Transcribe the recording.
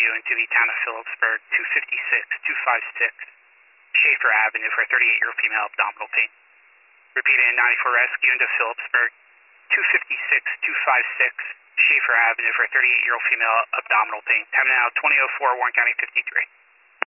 Rescue into the town of Phillipsburg, 256-256 Schaefer Avenue for a 38-year-old female abdominal pain. Repeating 94 Rescue into Phillipsburg, 256-256 Schaefer Avenue for a 38-year-old female abdominal pain. Time now 20:04, Warren County 53.